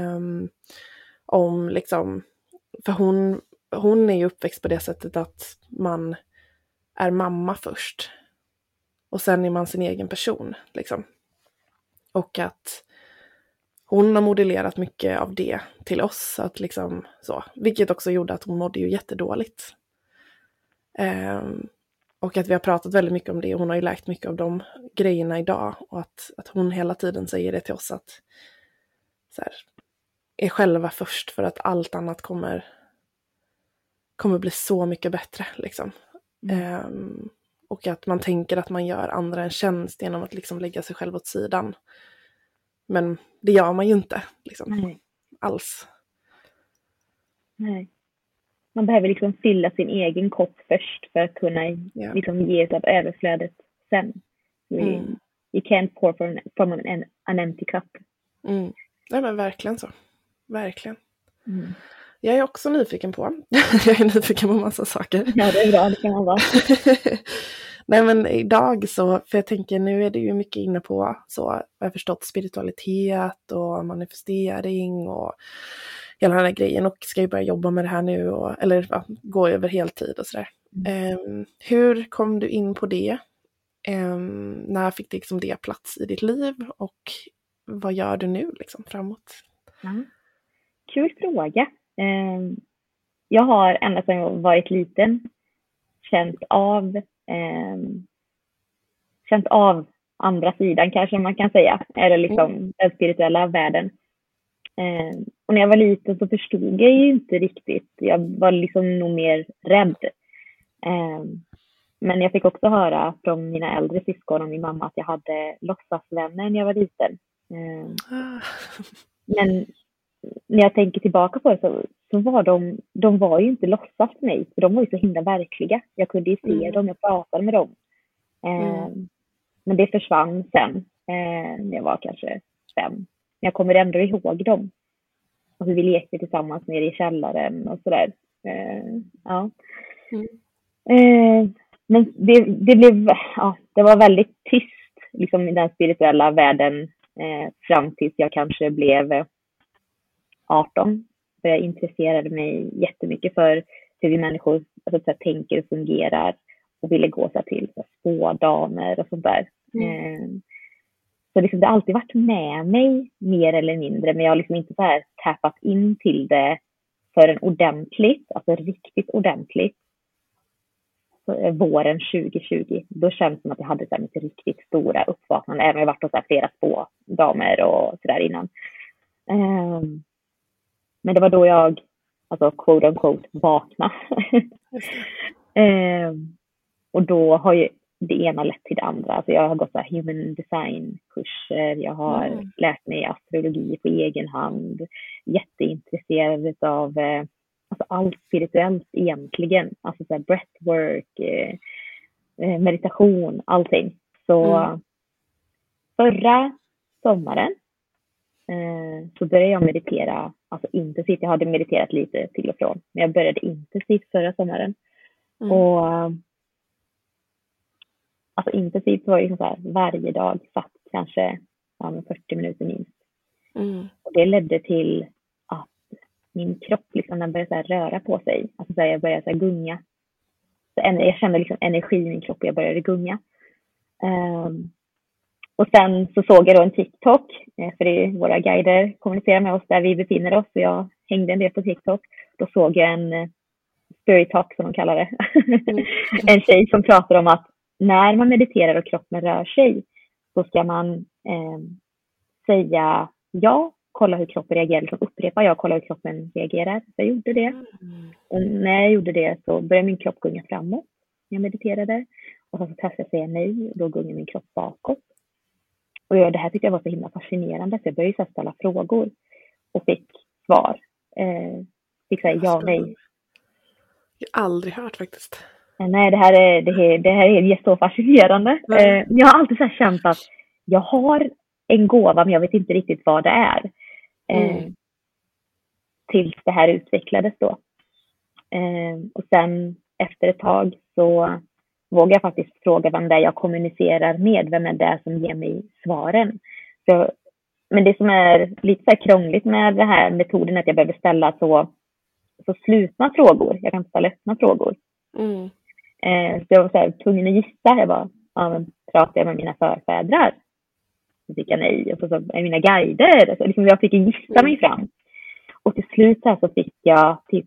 Om liksom, för hon är ju uppväxt på det sättet att man är mamma först. Och sen är man sin egen person liksom. Och att hon har modellerat mycket av det till oss. Att liksom, så, vilket också gjorde att hon mådde ju jättedåligt. Och att vi har pratat väldigt mycket om det. Och hon har ju läkt mycket av de grejerna idag. Och att hon hela tiden säger det till oss att så här, är själva först, för att allt annat kommer bli så mycket bättre. Liksom. Och att man tänker att man gör andra en tjänst genom att liksom lägga sig själv åt sidan. Men det gör man ju inte. Liksom. Nej. Alls. Nej. Man behöver liksom fylla sin egen kopp först för att kunna liksom ge av överflödet sen. You can't pour from an empty cup. Ja, men verkligen så. Verkligen. Jag är också nyfiken på. Jag är nyfiken på massa saker. Ja, det är bra. Det kan man vara. Nej, men idag så, för jag tänker nu är det ju mycket inne på så, jag har förstått spiritualitet och manifestering och hela den här grejen, och ska ju börja jobba med det här nu eller gå över heltid och sådär. Hur kom du in på det? När fick det liksom det plats i ditt liv, och vad gör du nu liksom framåt? Kul fråga. Jag har ända sedan jag varit liten känt av andra sidan, kanske man kan säga, eller liksom den spirituella världen. Och när jag var liten så förstod jag ju inte riktigt. Jag var liksom nog mer rädd. Men jag fick också höra från mina äldre syskon och min mamma att jag hade låtsasvänner när jag var liten. Men när jag tänker tillbaka på det så var de var ju inte låtsas för mig. För de var ju så himla verkliga. Jag kunde ju se dem, jag pratade med dem. Men det försvann sen när jag var kanske 5. Men jag kommer ändå ihåg dem. Och hur vi lekte tillsammans nere i källaren och sådär. Men det var väldigt tyst liksom, i den spirituella världen fram tills jag kanske blev 18. För jag intresserade mig jättemycket för hur vi människor tänker och fungerar. Och ville gå till spådamer och sånt där. Så liksom, det har alltid varit med mig mer eller mindre. Men jag har liksom inte så här tappat in till det förrän ordentligt. Alltså riktigt ordentligt. Så, våren 2020. Då känns det som att jag hade så här mitt riktigt stora uppvaknande. Även om jag varit hos flera spådamer och sådär innan. Men det var då jag, alltså quote unquote, vaknade. Och då har ju det ena lett till det andra. Alltså jag har gått så här human design kurser. Jag har lärt mig astrologi på egen hand. Jätteintresserad av alltså allt spirituellt egentligen. Alltså så här breathwork, meditation, allting. Så förra sommaren så började jag meditera, alltså intensivt. Jag hade mediterat lite till och från, men jag började intensivt förra sommaren. Och alltså intensivt var ju så här, varje dag satt kanske 40 minuter minst. Och det ledde till att min kropp liksom, den började så här röra på sig. Alltså så här, jag började så här gunga. Så jag kände liksom energi i min kropp och jag började gunga. Och sen så såg jag då en TikTok, för det är våra guider kommunicerar med oss där vi befinner oss. Och jag hängde en del på TikTok. Då såg jag en spirit talk som de kallar det. En tjej som pratar om att när man mediterar och kroppen rör sig så ska man säga ja, kolla hur kroppen reagerar. Liksom upprepa ja, kolla hur kroppen reagerar. Så jag gjorde det. Och när jag gjorde det så började min kropp gunga framåt när jag mediterade. Och så testade jag säga nej och då gungade min kropp bakåt. Och det här tyckte jag var så himla fascinerande. Så jag började ställa frågor och fick svar. Fick säga ja, nej. Jag har aldrig hört faktiskt. Nej, det här är så fascinerande. Jag har alltid så här känt att jag har en gåva, men jag vet inte riktigt vad det är. Tills det här utvecklades då. Och sen efter ett tag så vågar jag faktiskt fråga vem det är jag kommunicerar med. Vem är det som ger mig svaren? Men det som är lite så här krångligt med den här metoden är att jag behöver ställa så slutna frågor. Jag kan inte ställa öppna frågor. Så jag var så här, tvungen att gissa. Jag bara, pratade jag med mina förfädrar? Så fick jag nej. Och så är mina guider. Så liksom jag fick gissa mig fram. Och till slut så fick jag typ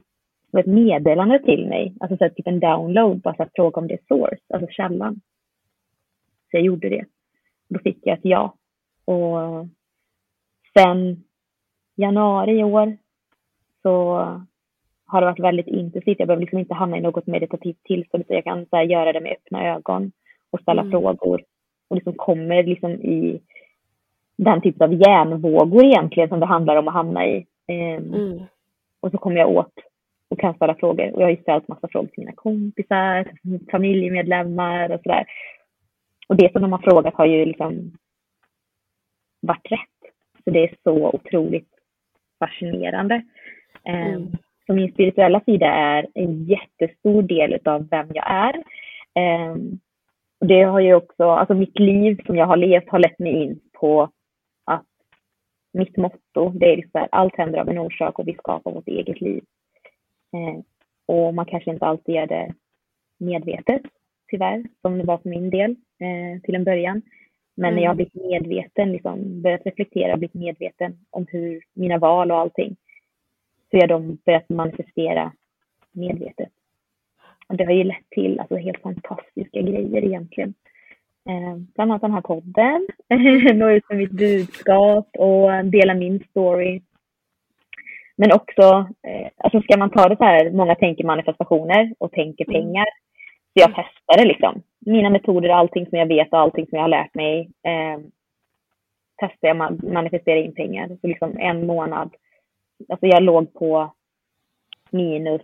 ett meddelande till mig. Alltså så här, typ en download, bara så att fråga om det är source, alltså källan. Så jag gjorde det. Då fick jag ett ja. Och sen januari i år så har det varit väldigt intensivt. Jag behöver liksom inte hamna i något meditativt tillstånd, så jag kan så här, göra det med öppna ögon och ställa frågor. Och liksom kommer liksom i den typen av hjärnvågor egentligen som det handlar om att hamna i. Och så kommer jag åt och kan ställa frågor. Och jag har ju ställt massa frågor till mina kompisar, familjemedlemmar och sådär. Och det som de har frågat har ju liksom varit rätt. Så det är så otroligt fascinerande. Så min spirituella sida är en jättestor del av vem jag är. Och det har ju också, alltså mitt liv som jag har levt har lett mig in på att mitt motto, det är liksom här, allt händer av en orsak och vi skapar vårt eget liv. Och man kanske inte alltid gör det medvetet, tyvärr, som det var för min del till en början. Men när jag har blivit medveten, liksom börjat reflektera och blivit medveten om hur mina val och allting, så har de börjat manifestera medvetet. Och det har ju lett till alltså, helt fantastiska grejer egentligen. Bland annat den här podden, nå ut med mitt budskap och dela min story. Men också, alltså ska man ta det så här, många tänker manifestationer och tänker pengar. Så jag testade liksom. Mina metoder, allting som jag vet och allting som jag har lärt mig, testade jag manifestera in pengar. Så liksom en månad, alltså jag låg på minus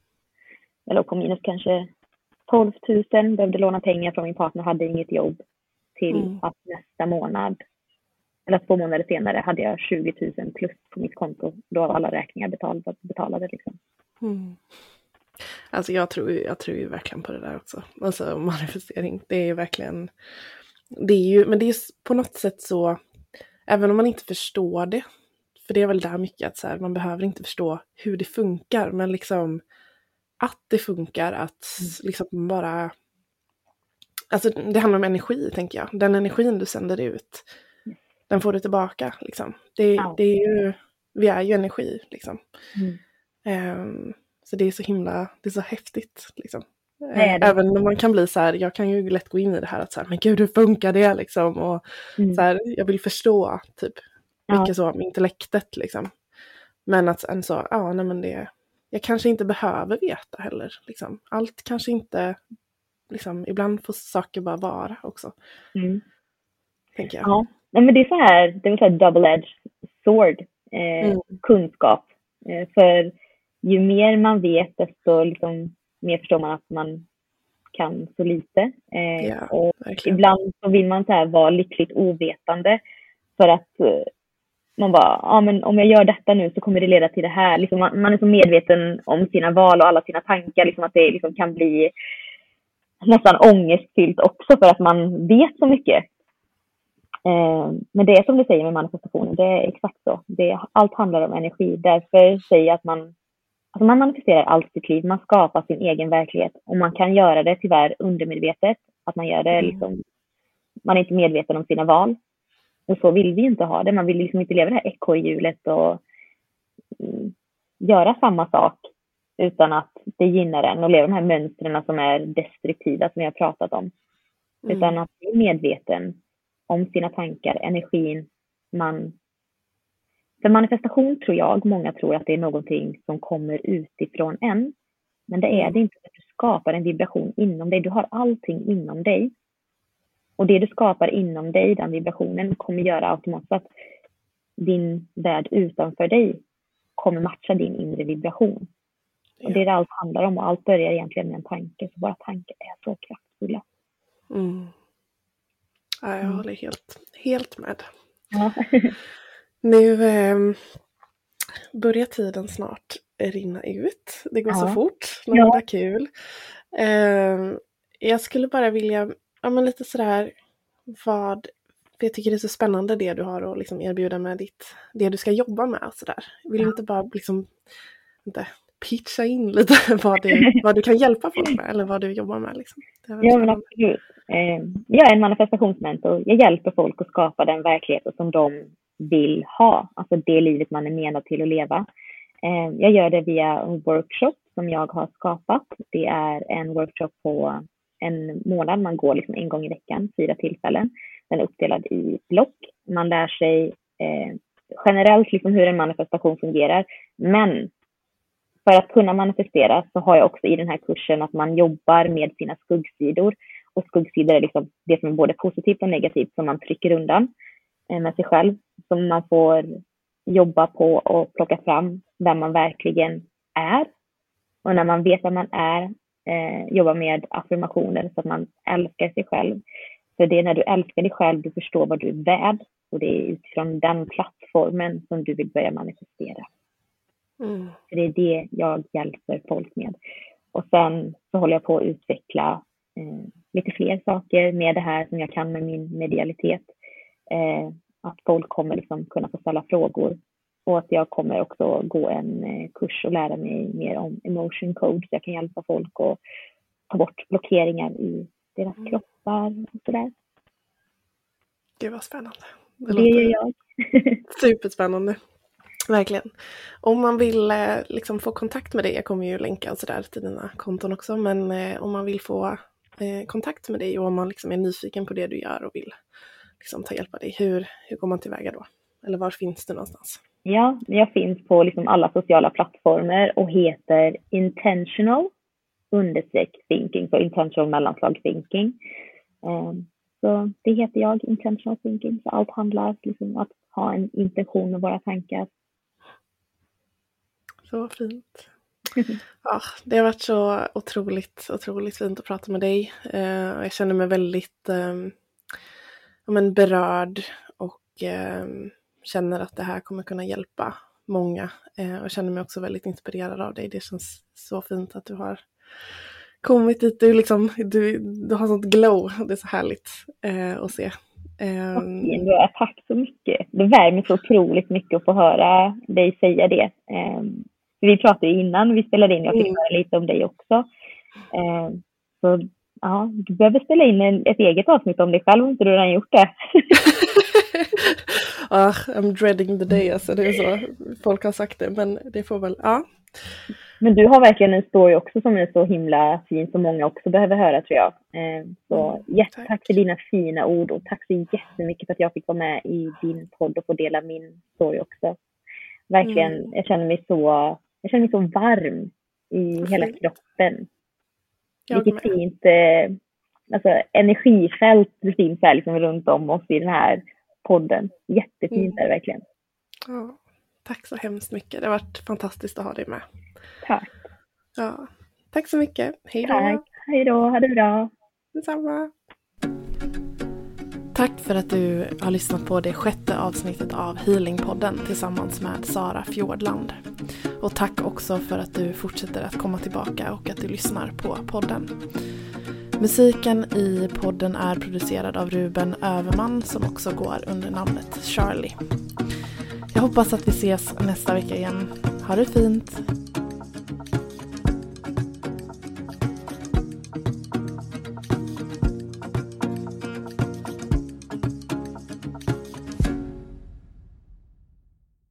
kanske 12 000, behövde låna pengar från min partner, hade inget jobb, till att nästa månad, eller 2 månader senare, hade jag 20 000 plus på mitt konto. Då var alla räkningar betalade liksom. Alltså jag tror ju verkligen på det där också. Alltså manifestering, det är verkligen, men det är på något sätt så, även om man inte förstår det, för det är väl där mycket att så här, man behöver inte förstå hur det funkar, men liksom att det funkar, att liksom bara, alltså det handlar om energi, tänker jag. Den energin du sänder ut, den får du tillbaka liksom. Det är ju, vi är ju energi liksom. Så det är så himla, det är så häftigt liksom. Även när man kan bli så här, jag kan ju lätt gå in i det här att så här, men gud, hur funkar det liksom? Och så här, jag vill förstå typ mycket så om intellektet liksom. Men att en så, nej men det, jag kanske inte behöver veta heller liksom. Allt kanske inte liksom, ibland får saker bara vara också. Tänker jag. Ja, men det är så här, det är så här double-edged sword, kunskap. För ju mer man vet, desto liksom mer förstår man att man kan så lite. Och verkligen. Ibland så vill man så här vara lyckligt ovetande, för att man bara, men om jag gör detta nu så kommer det leda till det här. Liksom man är så medveten om sina val och alla sina tankar, liksom att det liksom kan bli nästan ångestfyllt också, för att man vet så mycket. Men det är som du säger med manifestationen, det är exakt så. Allt handlar om energi. Därför säger jag att man manifesterar allt sitt liv. Man skapar sin egen verklighet. Och man kan göra det tyvärr undermedvetet. Att man gör det liksom, man är inte medveten om sina val. Och så vill vi inte ha det. Man vill liksom inte leva det här ekorrhjulet och göra samma sak utan att det gynnar en, och leva de här mönstren som är destruktiva som jag har pratat om. Utan att bli medveten om sina tankar, energin. För manifestation tror jag, många tror att det är någonting som kommer utifrån en. Men det är det inte. Du skapar en vibration inom dig. Du har allting inom dig. Och det du skapar inom dig, den vibrationen, kommer göra automatiskt att din värld utanför dig kommer matcha din inre vibration. Och det är det allt handlar om, och allt börjar egentligen med en tanke. Så våra tankar är så kraftfulla. Ja, jag håller helt med. Ja. Nu börjar tiden snart rinna ut. Det går så fort. Men det är kul. Jag skulle bara vilja, lite sådär, för jag tycker det är så spännande det du har att liksom erbjuda med det du ska jobba med och sådär. Vill inte bara liksom pitcha in lite vad du kan hjälpa folk med, eller vad du jobbar med liksom. Ja, men absolut. Jag är en manifestationsmentor. Jag hjälper folk att skapa den verkligheten som de vill ha. Alltså det livet man är menad till att leva. Jag gör det via en workshop som jag har skapat. Det är en workshop på en månad. Man går liksom en gång i veckan, 4 tillfällen. Den är uppdelad i block. Man lär sig generellt liksom hur en manifestation fungerar. Men för att kunna manifestera så har jag också i den här kursen att man jobbar med sina skuggsidor. Och skuggsidor är liksom det som är både positivt och negativt som man trycker undan med sig själv. Som man får jobba på och plocka fram vem man verkligen är. Och när man vet vem man är, jobba med affirmationer så att man älskar sig själv. För det är när du älskar dig själv du förstår vad du är värd. Och det är utifrån den plattformen som du vill börja manifestera. För det är det jag hjälper folk med. Och sen så håller jag på att utveckla lite fler saker med det här som jag kan med min medialitet. Att folk kommer liksom kunna få ställa frågor. Och att jag kommer också gå en kurs och lära mig mer om emotion code. Så jag kan hjälpa folk att ta bort blockeringar i deras kroppar och sådär. Gud vad spännande. Det gör jag. Superspännande. Verkligen. Om man vill liksom få kontakt med dig, jag kommer ju länka och sådär till dina konton också, men om man vill få kontakt med dig och om man liksom är nyfiken på det du gör och vill liksom ta hjälp av dig, hur går man tillväga då? Eller var finns du någonstans? Ja, jag finns på liksom alla sociala plattformar och heter intentional_thinking, så intentional _thinking. Så det heter jag, intentional thinking, så allt handlar liksom om att ha en intention med våra tankar. Så fint. Ja, det har varit så otroligt fint att prata med dig. Jag känner mig väldigt berörd och känner att det här kommer kunna hjälpa många. Och känner mig också väldigt inspirerad av dig. Det känns så fint att du har kommit dit. Du har sånt glow. Det är så härligt att se. Tack så mycket. Det värmer så otroligt mycket att få höra dig säga det. Vi pratade ju innan vi spelade in. Jag fick höra lite om dig också. Så ja, du behöver spela in ett eget avsnitt om dig själv om inte du redan gjort det. I'm dreading the day. Alltså, det är så. Folk har sagt det, men det får väl, ja. Men du har verkligen en story också som är så himla fin som många också behöver höra, tror jag. Så jättetack för dina fina ord och tack så jättemycket för att jag fick vara med i din podd och få dela min story också. Verkligen, jag känner mig så varm i hela kroppen. Vilket fint energifält det finns här liksom runt om oss i den här podden. Jättefint är det verkligen. Ja, tack så hemskt mycket. Det har varit fantastiskt att ha dig med. Tack. Ja, tack så mycket. Hej då. Tack. Hej då. Ha det bra. Detsamma. Tack för att du har lyssnat på det 6:e avsnittet av Healingpodden tillsammans med Sara Fjordland. Och tack också för att du fortsätter att komma tillbaka och att du lyssnar på podden. Musiken i podden är producerad av Ruben Överman som också går under namnet Charlie. Jag hoppas att vi ses nästa vecka igen. Ha det fint!